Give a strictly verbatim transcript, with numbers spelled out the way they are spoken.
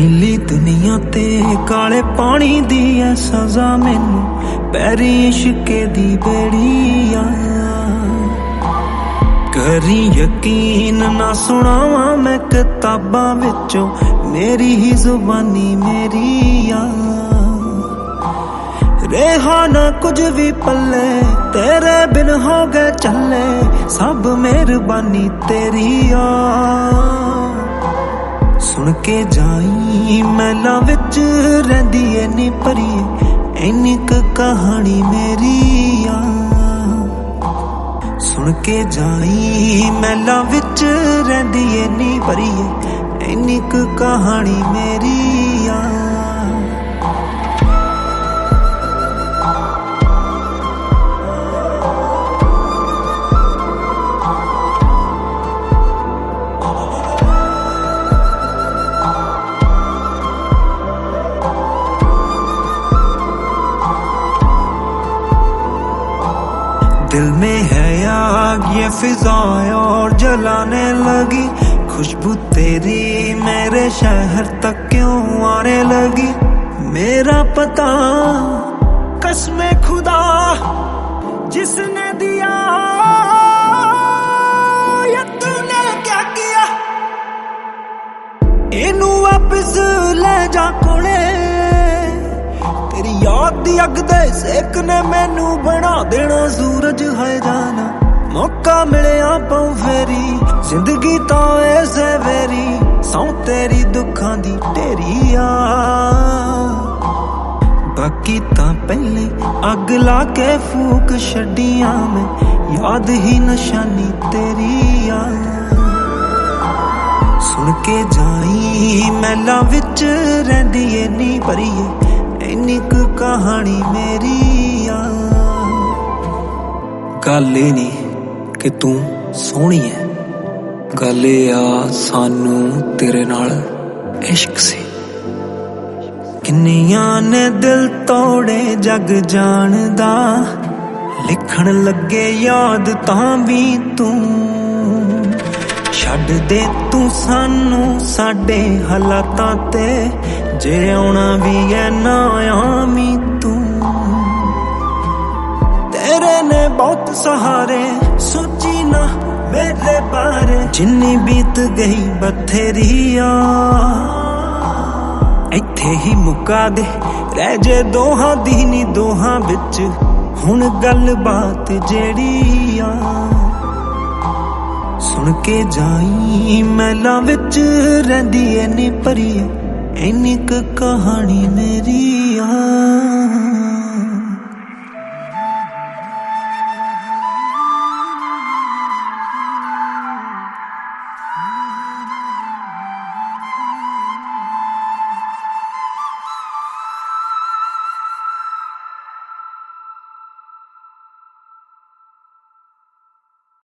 नीली दुनिया ते काले पानी दी है सजा मैनू, पैरी इश्के दी बेड़ी आ। करी यकीन ना सुनावा मैं किताबां विचों, मेरी ही जुबानी मेरी आ। रेहा ना कुछ भी पल्ले, तेरे बिन हो गए चले, सब मेहरबानी तेरी आ। सुन के जाई मैला विच रहिंदी ऐ नी भरीए, इन्नी क कहानी मेरी आ। सुन के जाई मैला विच रहिंदी ऐ नी भरीए, इन्नी क कहानी मेरी आ। दिल में है आग ये फिजा और जलाने लगी, खुशबू तेरी मेरे शहर तक क्यों आने लगी। मेरा पता कसमे खुदा जिसने दिया, ये तूने क्या किया। इनू वापस ले जा कोले, तेरी याद दी अग दे सेक ने मैनू बना देना सूरज है जाना। मौका मिले पाऊं फेरी जिंदगी तो ऐसे वेरी, सौ तेरी दुखां दी ढेरी आ। बाकी तां पहले अग ला के फूक छड्डियां मैं, याद ही निशानी तेरी आ। सुन के जाई मैला विच रहिंदी ऐ नी भरीए, इन्नी क कहानी मेरी आ। गल ए नी कि तू सोहनी है, गल ए आ सानू तेरे नाल इश्क सी। किन्नियां ने दिल तोड़े जग जानदा, लिखण लगे याद तां भी तू। छड्ड दे तू सानू साडे हालातां ते, जे आउणा भी है ना आमी तू। तेरे ने बहुत सहारे, सोची ना मेरे बारे, जिन्नी बीत गई बथेरी आ। इत्थे ही मुका दे रह जे दोहां दी नी दोहां विच, हुण गल बात जेड़ी आ। सुन के जाई मैला विच रहिंदी ऐ नी भरीए, इन्नी क कहानी मेरी आ।